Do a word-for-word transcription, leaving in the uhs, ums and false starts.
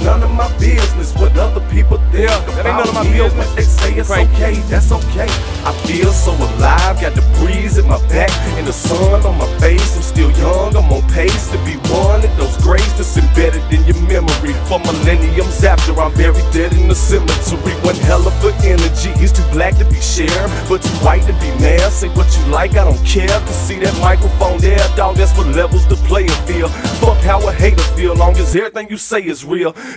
none of my business what other people think That ain't none of my me or business. what they say. It's Crank. okay, that's okay. I feel so alive, got the breeze in my back and the sun on my face. I'm still young, I'm on pace to be one of those graves that's embedded in your memory. For millenniums after I'm buried dead in the cemetery. One hell of an energy, he's too black to be shared, but too white to be mad. Say what you like, I don't care. To see that microphone there, dog, that's what levels the player feel. Fuck how a hater feel, long as everything you say is real.